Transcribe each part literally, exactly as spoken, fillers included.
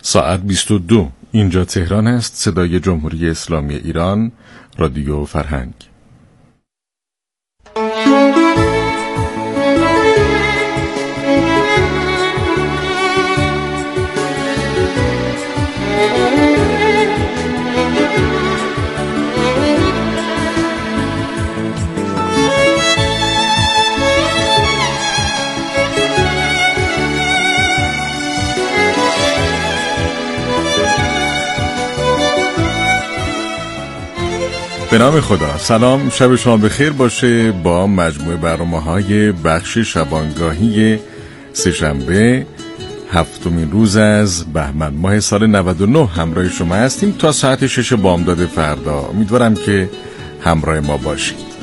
ساعت بیست و دو. اینجا تهران است. صدای جمهوری اسلامی ایران، رادیو فرهنگ. به نام خدا. سلام، شب شما بخیر باشه. با مجموعه برنامه‌های بخش شبانگاهی سه‌شنبه هفتمین روز از بهمن ماه سال نود و نه همراه شما هستیم تا ساعت شش بامداد فردا. امیدوارم که همراه ما باشید.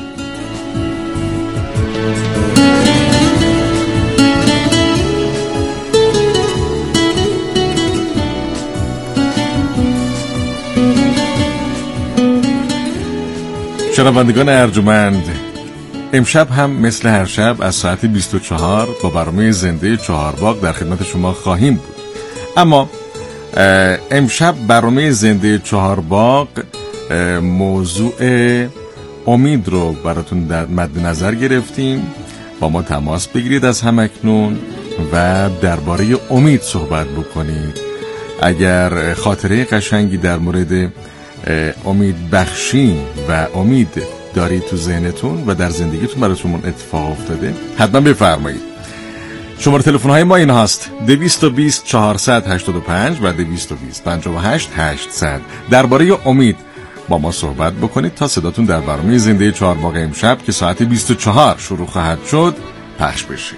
شنوندگان ارجمند، امشب هم مثل هر شب از ساعت بیست و چهار با برنامه زنده چهارباغ در خدمت شما خواهیم بود. اما امشب برنامه زنده چهارباغ موضوع امید رو براتون در مد نظر گرفتیم. با ما تماس بگیرید از همکنون و درباره امید صحبت بکنید. اگر خاطره قشنگی در مورد امید بخشی و امید دارید تو ذهنتون و در زندگیتون براتون اتفاق افتاده، حتما بفرمایید. شماره تلفن های ما این هاست: دویست و بیست چهارصد هشتاد و پنج و دویست و بیست پنجاه و هشت هشتصد. درباره امید با ما صحبت بکنید تا صداتون در برنامه زنده چهارباغ امشب که ساعت بیست و چهار شروع خواهد شد پخش بشه.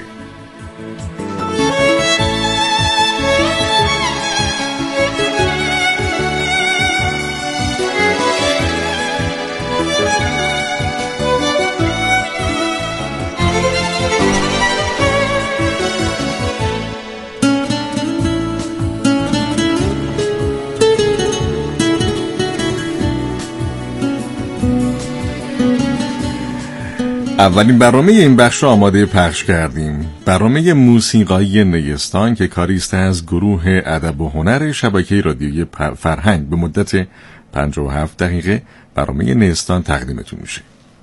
اولین برنامه این بخش را آماده پخش کردیم. برنامه موسیقایی نیستان که کاری است از گروه ادب و هنر شبکه رادیویی فرهنگ به مدت پنجاه و هفت دقیقه برنامه نیستان تقدیمتون میشه.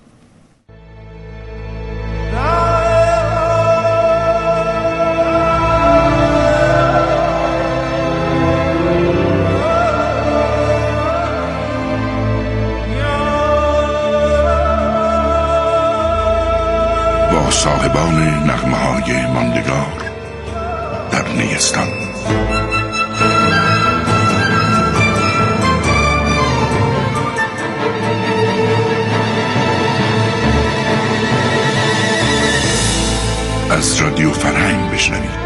صاحبان نغمه‌های ماندگار در نیستان. از رادیو فرهنگ بشنوید.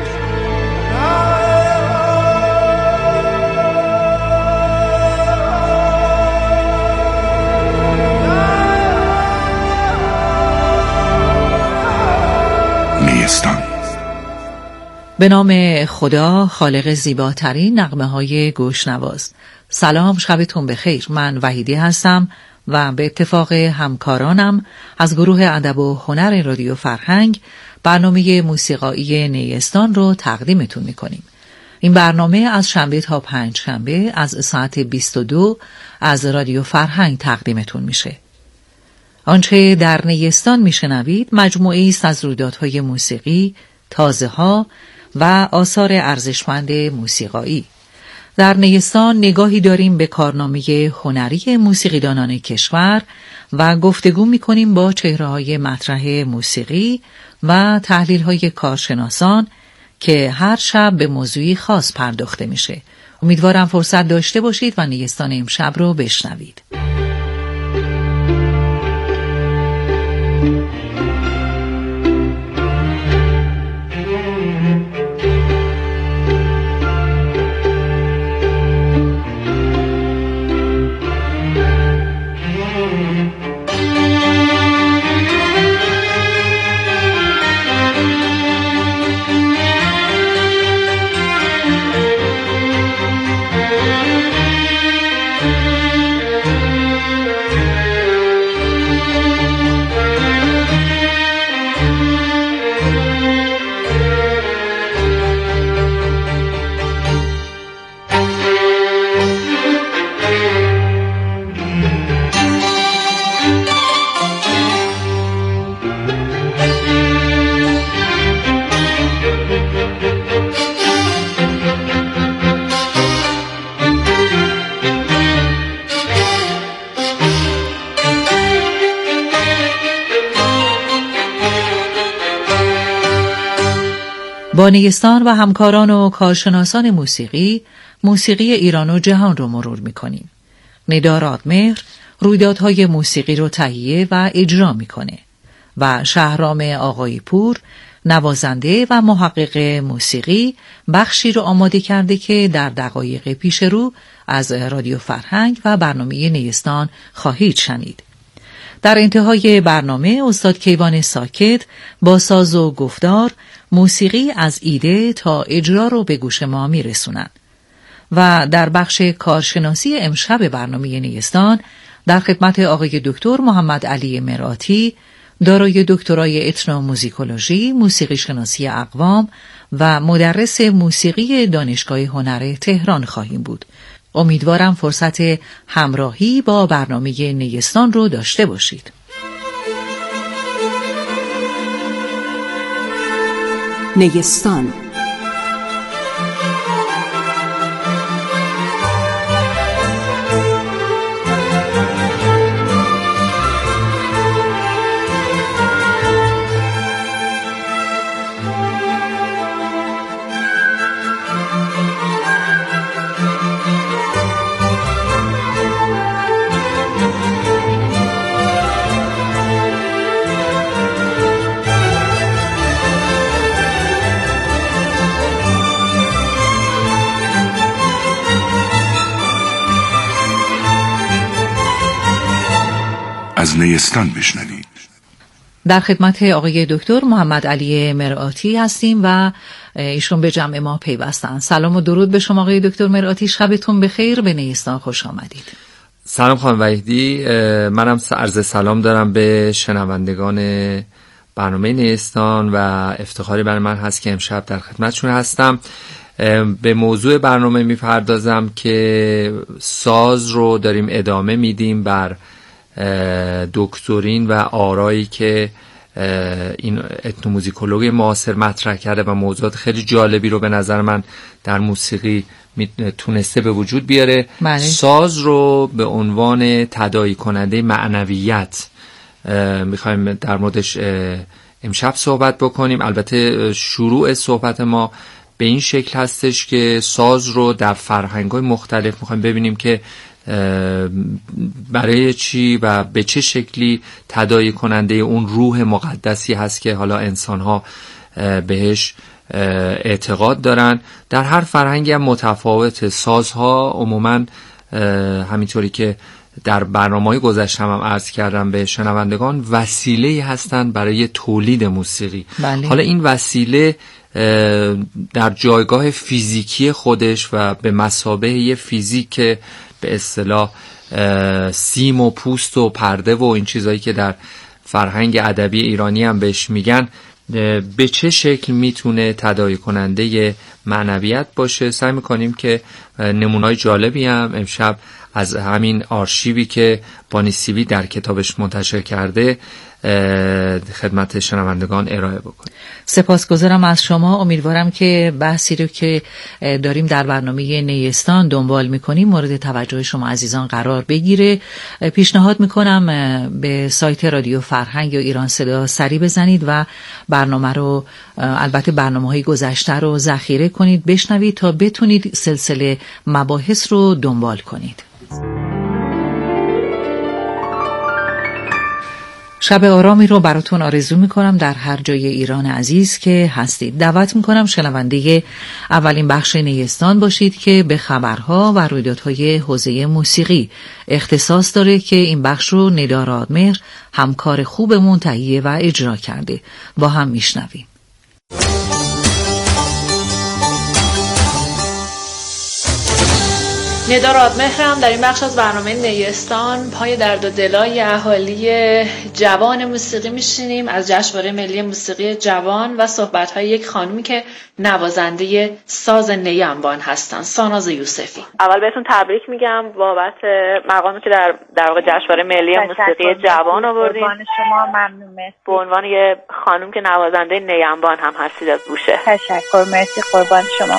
به نام خدا، خالق زیباترین نغمه های گوشنواز. سلام، شبتون بخیر. من وحیدی هستم و به اتفاق همکارانم از گروه ادب و هنر رادیو فرهنگ برنامه موسیقایی نیستان رو تقدیمتون میکنیم. این برنامه از شنبه تا پنج شنبه از ساعت بیست و دو از رادیو فرهنگ تقدیمتون میشه. آنچه در نیستان میشنوید مجموعه است از رویدادهای موسیقی، تازه ها و آثار ارزشمند موسیقایی. در نیستان نگاهی داریم به کارنامه هنری موسیقیدانان کشور و گفتگو می‌کنیم با چهره‌های مطرح موسیقی و تحلیل‌های کارشناسان که هر شب به موضوعی خاص پرداخته میشه. امیدوارم فرصت داشته باشید و نیستان امشب رو بشنوید. با نیستان و همکاران و کارشناسان موسیقی، موسیقی ایران و جهان رو مرور می‌کنیم. ندا رادمهر رویدادهای موسیقی رو تهیه و اجرا می‌کنه و شهرام آقای پور نوازنده و محقق موسیقی بخشی رو آماده کرده که در دقایق پیش رو از رادیو فرهنگ و برنامه نیستان خواهید شنید. در انتهای برنامه استاد کیوان ساکت با ساز و گفتار موسیقی از ایده تا اجرا رو به گوش ما میرسونن و در بخش کارشناسی امشب برنامه نیستان در خدمت آقای دکتر محمد علی مرآتی دارای دکترای اتنوموزیکولوژی، موسیقی شناسی اقوام و مدرس موسیقی دانشگاه هنر تهران خواهیم بود. امیدوارم فرصت همراهی با برنامه نیستان رو داشته باشید. نیستان از نیستان بشنوید. در خدمت آقای دکتر محمد علی مرآتی هستیم و ایشون به جمع ما پیوستن. سلام و درود به شما آقای دکتر مرآتی، شبتون بخیر، به نیستان خوش آمدید. سلام خانم وحیدی، منم عرض سلام دارم به شنوندگان برنامه نیستان و افتخاری برای من هست که امشب در خدمتشون هستم. به موضوع برنامه میپردازم که ساز رو داریم ادامه میدیم بر دکترین و آرایی که این اتنوموزیکولوژی معاصر مطرح کرده و موضوعات خیلی جالبی رو به نظر من در موسیقی تونسته به وجود بیاره. بله. ساز رو به عنوان تداعی کننده معنویت میخوایم در موردش امشب صحبت بکنیم. البته شروع صحبت ما به این شکل هستش که ساز رو در فرهنگ‌های مختلف میخوایم ببینیم که برای چی و به چه شکلی تداعی کننده اون روح مقدسی هست که حالا انسان‌ها بهش اعتقاد دارن. در هر فرهنگی هم متفاوت. سازها عموماً همینطوری که در برنامه‌های گذشته هم عرض کردم به شنوندگان وسیله‌ای هستند برای تولید موسیقی. بله. حالا این وسیله در جایگاه فیزیکی خودش و به مثابه یه فیزیک به اصطلاح سیم و پوست و پرده و این چیزایی که در فرهنگ ادبی ایرانی هم بهش میگن، به چه شکل میتونه تداعی کننده معنویت باشه. سعی میکنیم که نمونه‌های جالبی هم امشب از همین آرشیوی که بانی سیوی در کتابش منتشر کرده خدمت شنوندگان ارائه بکنیم. سپاسگزارم از شما. امیدوارم که بحثی رو که داریم در برنامه نیستان دنبال میکنیم مورد توجه شما عزیزان قرار بگیره. پیشنهاد میکنم به سایت رادیو فرهنگ یا ایران صدا سری بزنید و برنامه رو، البته برنامه‌های گذشته رو ذخیره کنید، بشنوید تا بتونید سلسله مباحث رو دنبال کنید. شب آرامی رو براتون آرزو میکنم در هر جای ایران عزیز که هستید. دعوت میکنم شنونده اولین بخش نیستان باشید که به خبرها و رویدادهای حوزه موسیقی اختصاص داره که این بخش رو ندا رادمهر همکار خوبمون تهیه و اجرا کرده. با هم میشنویم. ندا رادمهر هم در این بخش از برنامه نیستان پای درد و دلای اهالی جوان موسیقی میشینیم از جشنواره ملی موسیقی جوان و صحبت‌های یک خانومی که نوازنده ساز نی انبان هستن، ساناز یوسفی. اول بهتون تبریک میگم بابت مقامی که در در واقع جشنواره ملی موسیقی جوان آوردین. قربان شما، ممنون. مرسی. به عنوان یه خانم که نوازنده نی انبان هم هستید از بوشه. تشکر، مرسی، قربان شما.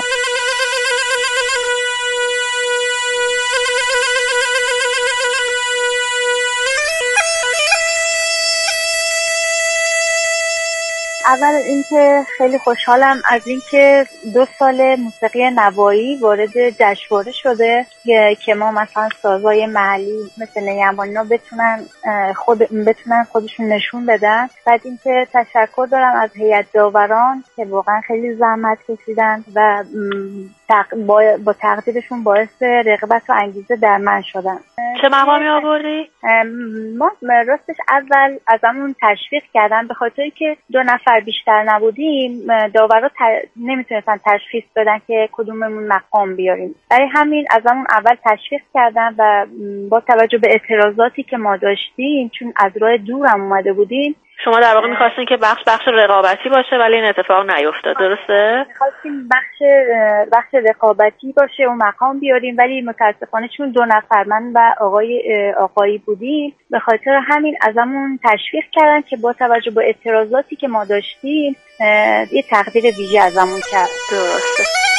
اول اینکه خیلی خوشحالم از اینکه دو سال موسیقی نوایی وارد جشنواره شده که ما مثلا سازهای محلی مثل نیمبانی‌ها بتونن خود بتونن خودشون نشون بدن. بعد اینکه تشکر دارم از هیئت داوران که واقعا خیلی زحمت کشیدن و با, با تقدیرشون باعث رغبت و انگیزه در من شدن. چه مقامی آوردی؟ ما راستش اول ازمون تشویق کردن به خاطری که دو نفر بیشتر نبودیم، داورا ت... نمیتونستن تشخیص بدن که کدوممون مقام بیاریم. برای همین ازمون اول تشویق کردن و با توجه به اعتراضاتی که ما داشتیم، چون از راه دورم اومده بودیم، شما در واقع می‌خواستین که بخش بخش رقابتی باشه ولی این اتفاق نیفتاد، درسته؟ می‌خواستیم بخش بخش رقابتی باشه و مقام بیاریم، ولی متأسفانه چون دو نفر من و آقای آقایی بودیم، به خاطر همین ازمون تشویق کردن که با توجه به اعتراضاتی که ما داشتیم یه تقدیر ویژه ازمون کرد. درسته.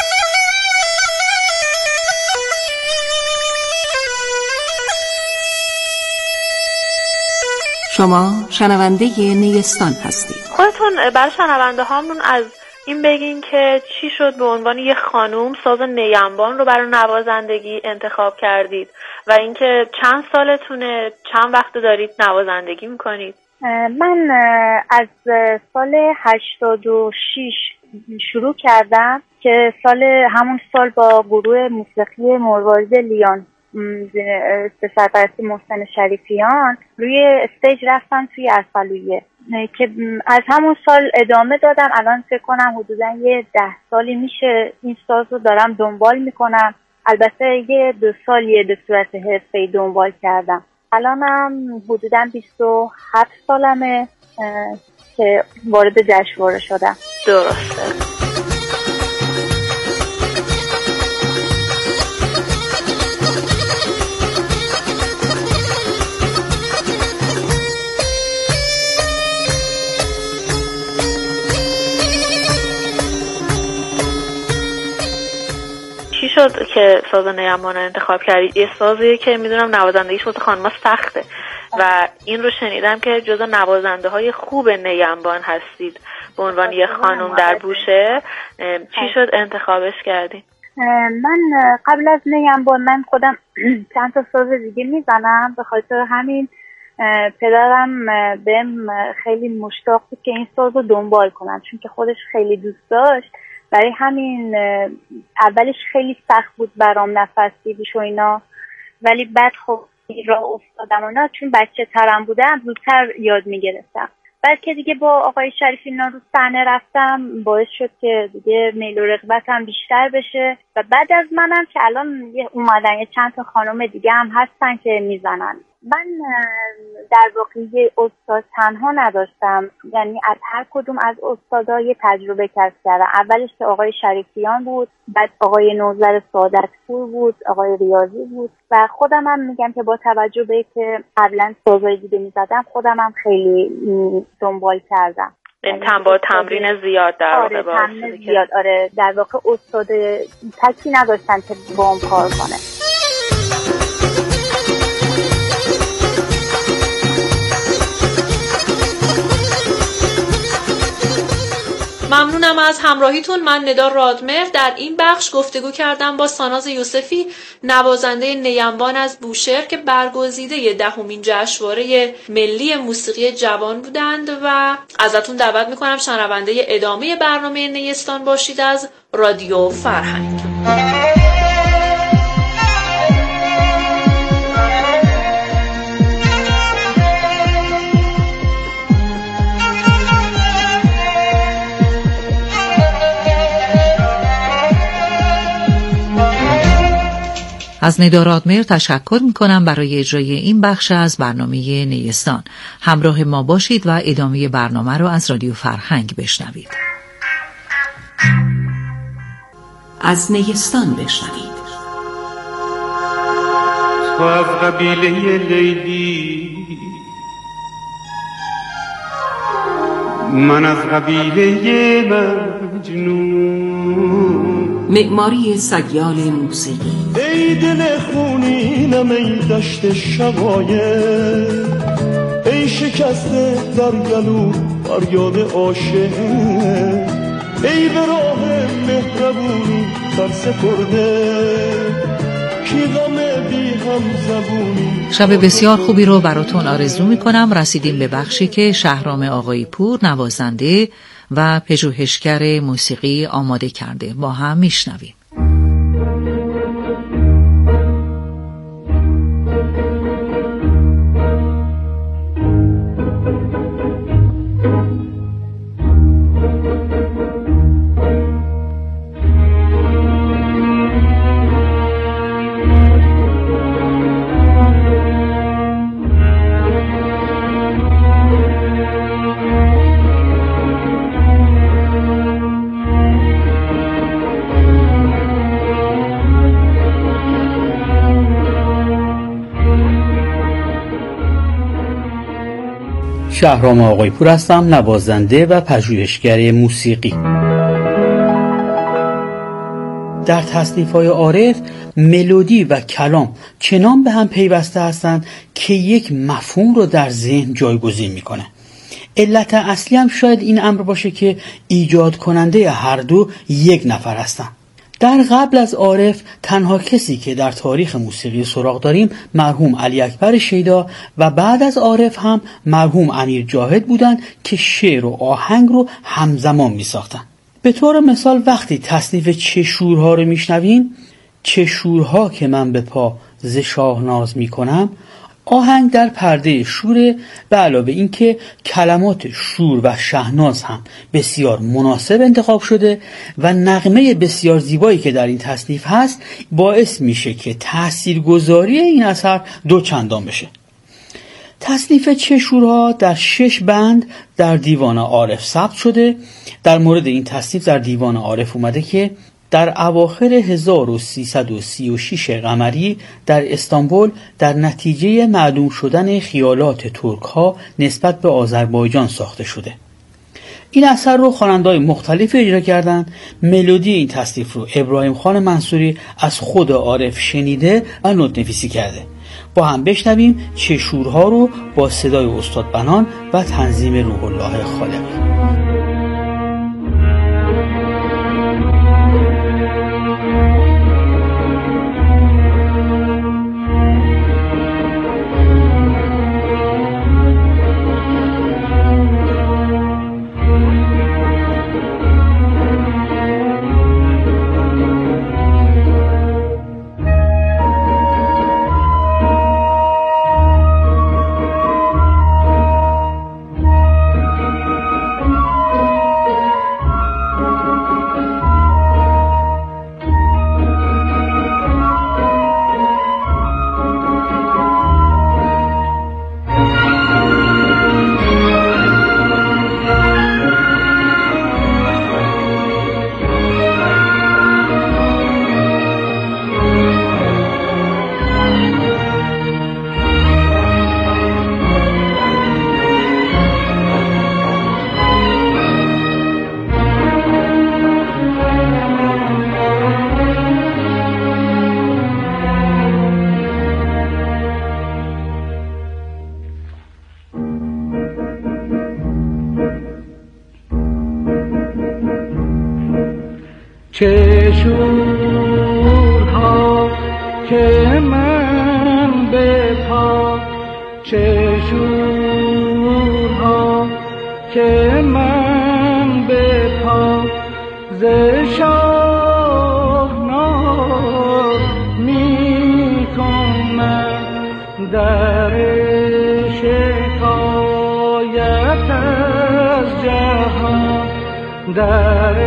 شما شنونده نیستان هستید. خودتون برای شنونده هامون از این بگین که چی شد به عنوان یه خانوم ساز نیمبان رو برای نوازندگی انتخاب کردید و اینکه چند سالتونه، چند وقت دارید نوازندگی میکنید؟ من از سال هشتاد و شش شروع کردم که سال همون سال با گروه موسیقی مروارید لیان به سرپرستی محسن شریفیان روی استیج رفتم توی ارسلویه که از همون سال ادامه دادم. الان فکر کنم حدودا یه ده سالی میشه این ساز رو دارم دنبال میکنم. البته یه دو سالیه به صورت حرفه‌ای دنبال کردم. الانم حدودا بیست و هفت سالمه که وارد جشنواره شدم. درسته. شد که ساز نیمبان رو انتخاب کردی؟ یه سازی که میدونم نوازندگیش واسه خانم‌ها سخته و این رو شنیدم که جزو نوازنده های خوب نیمبان هستید به عنوان یه خانم در بوشهر. چی شد انتخابش کردی؟ من قبل از نیمبان من خودم چند تا ساز دیگه میزنم، به خاطر همین پدرم بهم خیلی مشتاق بود که این ساز رو دنبال کنم، چون که خودش خیلی دوست داشت. برای همین اولش خیلی سخت بود برام نفس گیریش و اینا، ولی بعد خب راه افتادم و اینا، چون بچه ترم بودم زودتر یاد میگرفتم. بعد که دیگه با آقای شریفی اینا رو صحنه رفتم باعث شد که دیگه میل و رغبتم بیشتر بشه و بعد از منم که الان اومدن یه چند تا خانم دیگه هم هستن که میزنن. من در واقع یه استاد تنها نداشتم، یعنی از هر کدوم از استادا یه تجربه کسب کردم. اولش که آقای شریفیان بود، بعد آقای نوذر سعادتپور بود، آقای ریاضی بود و خودم هم میگم که با توجه به که قبلا سازهای دیگه میزدم خودم هم خیلی دنبال کردم. این تن با تمرین زیاد در واقع. آره تمرین زیاد. آره در واقع استاد تکی نداشتن که با هم کار کنه. ممنونم از همراهیتون. من ندا رادمهر در این بخش گفتگو کردم با ساناز یوسفی، نوازنده نیمبان از بوشهر که برگزیده دهمین جشنواره ملی موسیقی جوان بودند و ازتون دعوت میکنم شنونده ادامه برنامه نیستان باشید از رادیو فرهنگ. از ندا رادمهر تشکر میکنم برای اجرای این بخش از برنامه نیستان. همراه ما باشید و ادامه برنامه رو از رادیو فرهنگ بشنوید. از نیستان بشنوید. تو از قبیله لیلی، من از قبیله مجنون. معماری سیال موسیقی. ای دل خونینم، ای دشت شقایق، ای شکسته در گلو فریاد عاشق ای به راه مهربونی سر سپرده کی غم بی هم زبونی. شب بسیار خوبی رو براتون آرزو میکنم. رسیدیم به بخشی که شهرام آقای پور نوازنده و پژوهشگر موسیقی آماده کرده. با هم میشنویم. شهرام آقای پور هستم، نوازنده و پژوهشگر موسیقی. در تصنیف‌های عارف ملودی و کلام چنان به هم پیوسته هستند که یک مفهوم رو در ذهن جایگزین میکنه. علت اصلی هم شاید این امر باشه که ایجاد کننده هر دو یک نفر هستن. در قبل از عارف تنها کسی که در تاریخ موسیقی سراغ داریم مرحوم علی اکبر شیدا و بعد از عارف هم مرحوم امیر جاهد بودند که شعر و آهنگ رو همزمان می ساختن. به طور مثال وقتی تصنیف چه شورها رو می شنویم، چه شورها که من به پا ز شاهناز می کنم، آهنگ در پرده شوره به علاوه این که کلمات شور و شهناز هم بسیار مناسب انتخاب شده و نغمه بسیار زیبایی که در این تصنیف هست باعث میشه که تاثیرگذاری این اثر دو چندان بشه. تصنیف چه شورها در شش بند در دیوان عارف ثبت شده. در مورد این تصنیف در دیوان عارف اومده که در اواخر هزار و سیصد و سی و شش قمری در استانبول در نتیجه معدوم شدن خیالات ترک ها نسبت به آذربایجان ساخته شده. این اثر رو خواننده‌های مختلف اجرا کردند. ملودی این تصنیف رو ابراهیم خان منصوری از خود عارف شنیده و نوت‌نویسی کرده. با هم بشنویم چه شورها رو با صدای استاد بنان و تنظیم روح الله خالقی. چه شورها که من به پا، چه شورها که من به پا ز شاهناز می کنم، در شکایت از جهان، در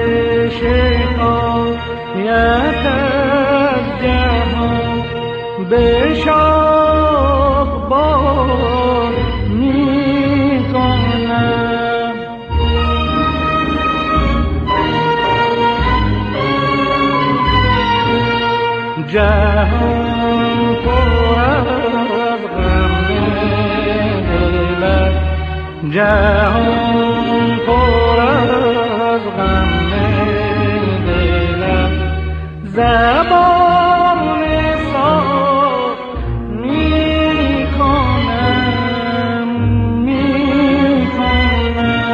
شکایت از جهان به شاه بار می کنم. جهان پر از غم دلت، جهان پر از غم زبان ساز می کنم، می کنم.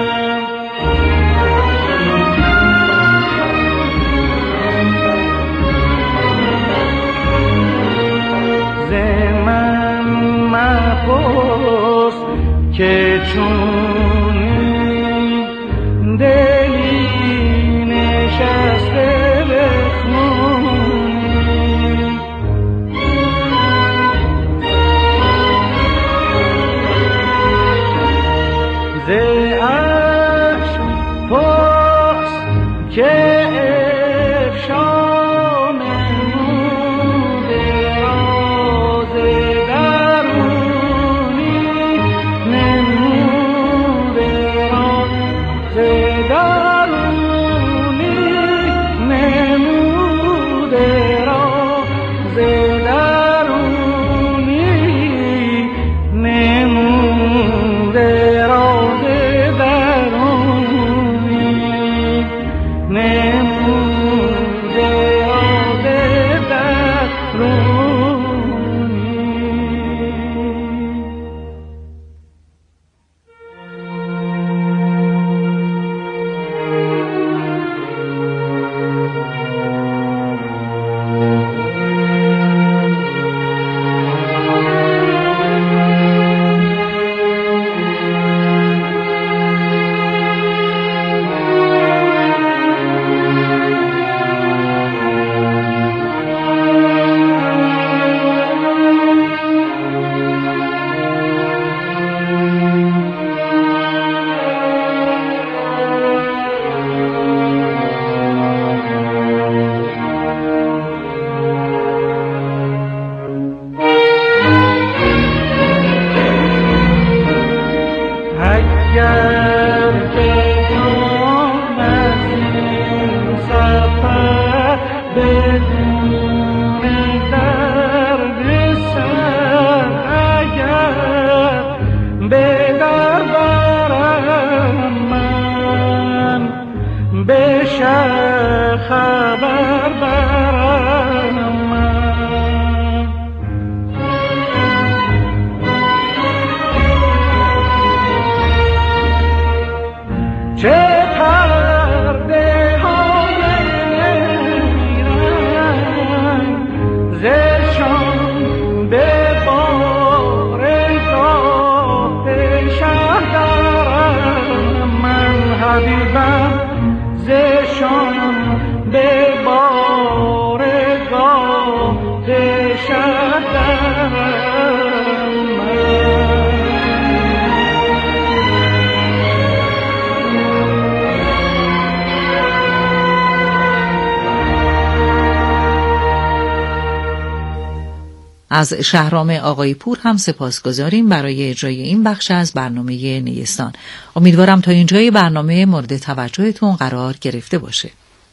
از شهرام آقای پور هم سپاسگزاریم برای اجرای این بخش از برنامه نیستان. امیدوارم تا اینجای برنامه مورد توجهتون قرار گرفته باشه.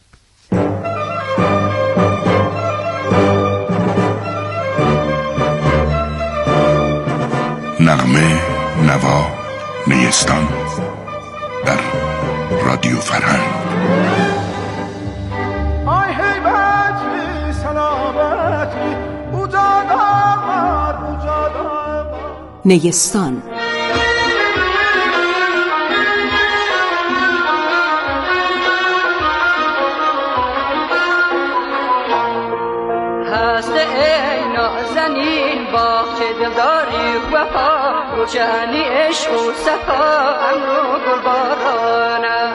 نغمه نوا نیستان در رادیو فرهنگ. آی هیبتی سلامتی نیستان. هست ای نازنین باغچه دلداری وفا، روشنی عشق و صفا امرو گلبارانه.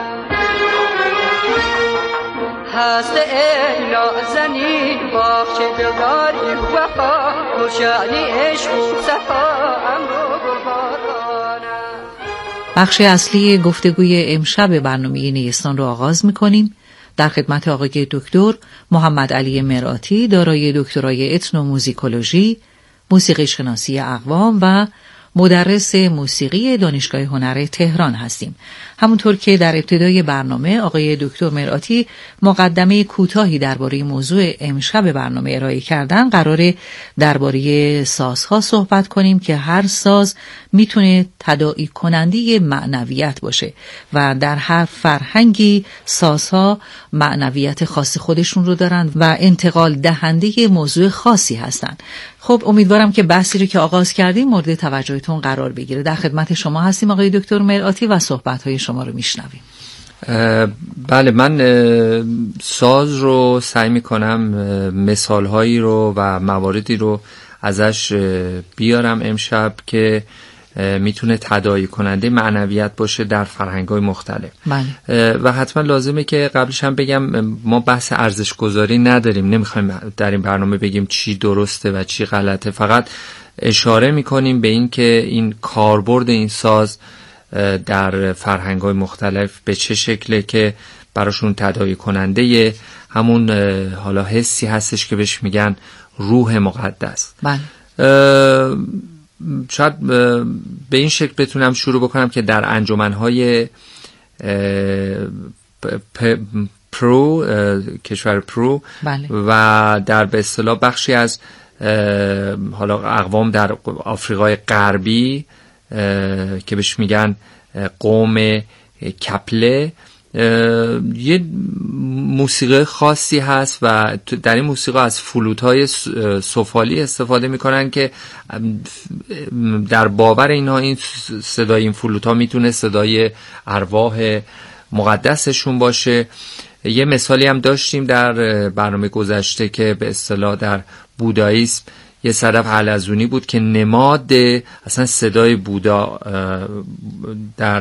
هست ای نازنین باغچه دلداری وفا، روشنی عشق و صفا امرو گلبارانه. بخش اصلی گفتگوی امشب برنامه نیستان رو آغاز می‌کنیم. در خدمت آقای دکتر محمد علی مرآتی، دارای دکترای اتنوموزیکولوژی، موسیقی شناسی اقوام و مدرس موسیقی دانشگاه هنر تهران هستیم. همونطور که در ابتدای برنامه آقای دکتر مرآتی مقدمه کوتاهی درباره موضوع امشب برنامه ارائه کردن، قراره درباره سازها صحبت کنیم که هر ساز میتونه تداعی کننده معنویت باشه و در هر فرهنگی سازها معنویت خاص خودشون رو دارن و انتقال دهنده موضوع خاصی هستن. خب امیدوارم که بحثی رو که آغاز کردیم مورد توجهتون قرار بگیره. در خدمت شما هستیم آقای دکتر مرآتی و صحبت‌های شما رو میشنویم. بله، من ساز رو سعی میکنم مثالهایی رو و مواردی رو ازش بیارم امشب که میتونه تداعی کننده معنویت باشه در فرهنگ‌های مختلف. بله. و حتما لازمه که قبلش هم بگم ما بحث ارزش گذاری نداریم، نمیخوایم در این برنامه بگیم چی درسته و چی غلطه، فقط اشاره میکنیم به این که این کاربرد این ساز در فرهنگ‌های مختلف به چه شکله که براشون تداعی کننده همون حالا حسی هستش که بهش میگن روح مقدس. بله. شاید به این شکل بتونم شروع بکنم که در انجمنهای پرو، کشور پرو، بله. و در به اصطلاح بخشی از حالا اقوام در آفریقای غربی که بهش میگن قوم کپله، یه موسیقی خاصی هست و در این موسیقی از فلوت‌های سفالی استفاده میکنن که در باور اینها این صدای این فلوت‌ها میتونه صدای ارواح مقدسشون باشه. یه مثالی هم داشتیم در برنامه گذشته که به اصطلاح در بوداییسم یه صدف حلزونی بود که نماد اصلا صدای بودا در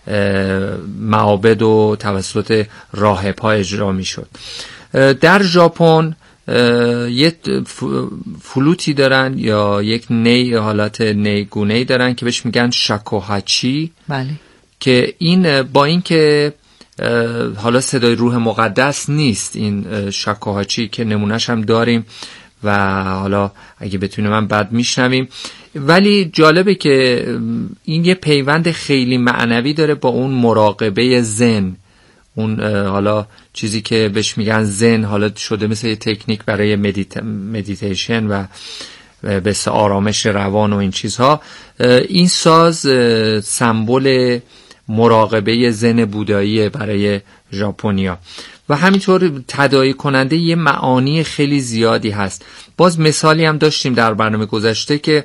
معابد و توسط راهب‌ها اجرا میشد. در ژاپن یه فلوتی دارن یا یک نی، حالت نیگونه‌ای دارن که بهش میگن شاکوهاچی. بله. که این با این که حالا صدای روح مقدس نیست، این شاکوهاچی که نمونهش هم داریم و حالا اگه بتونیم من بعد میشنویم، ولی جالبه که این یه پیوند خیلی معنوی داره با اون مراقبه ذهن، اون حالا چیزی که بهش میگن ذهن، حالا شده مثل یه تکنیک برای مدیت... مدیتیشن و به اصطلاح آرامش روان و این چیزها. این ساز سمبل مراقبه ذهن بودایی برای ژاپنیا و همینطور تداعی کننده یه معانی خیلی زیادی هست. باز مثالی هم داشتیم در برنامه گذشته که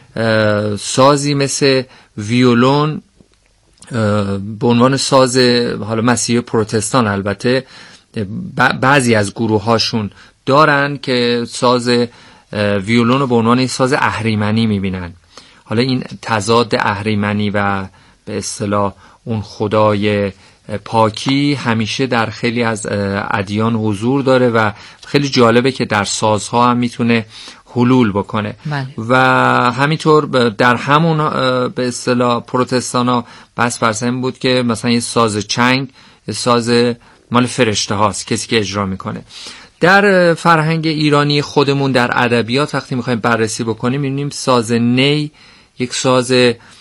سازی مثل ویولون به عنوان ساز حالا مسیحی پروتستان، البته بعضی از گروه هاشون دارن که ساز ویولون رو به عنوان ساز اهریمنی میبینن. حالا این تضاد اهریمنی و به اصطلاح اون خدای پاکی همیشه در خیلی از ادیان حضور داره و خیلی جالبه که در سازها هم میتونه حلول بکنه. بله. و همینطور در همون به اصطلاح پروتستانا بس فرسن بود که مثلا یه ساز چنگ، یه ساز مال فرشته هاست، کسی که اجرا میکنه. در فرهنگ ایرانی خودمون در ادبیات وقتی میخوایم بررسی بکنیم میبینیم ساز نی یک ساز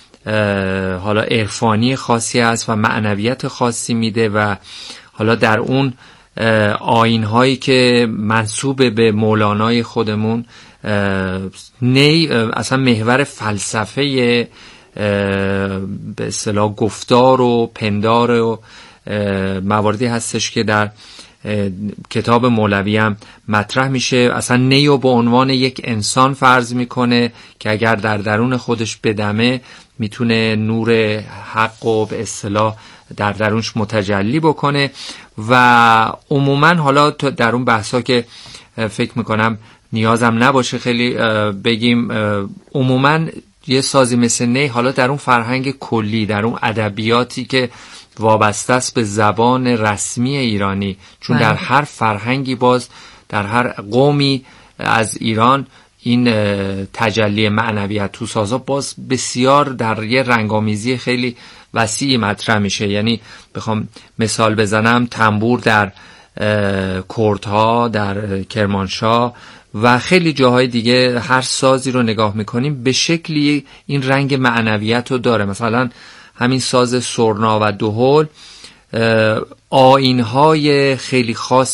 حالا عرفانی خاصی است و معنویت خاصی میده و حالا در اون آیین‌هایی که منسوب به مولانای خودمون نی اصلا محور فلسفه به اصطلاح گفتار و پندار و مواردی هستش که در کتاب مولوی هم مطرح میشه. اصلا نیو به عنوان یک انسان فرض میکنه که اگر در درون خودش بدمه میتونه نور حق و به اصطلاح در درونش متجلی بکنه. و عموما حالا در اون بحثا که فکر میکنم نیازم نباشه خیلی بگیم، عموما یه سازی مثل نی حالا در اون فرهنگ کلی، در اون ادبیاتی که وابسته است به زبان رسمی ایرانی، چون در هر فرهنگی باز در هر قومی از ایران این تجلی معنویت تو سازا باز بسیار در یه رنگامیزی خیلی وسیعی مطرح میشه. یعنی بخوام مثال بزنم، تنبور در کردها، در کرمانشاه و خیلی جاهای دیگه هر سازی رو نگاه میکنیم به شکلی این رنگ معنویت رو داره. مثلا همین ساز سرنا و دهل آیین‌های خیلی خاص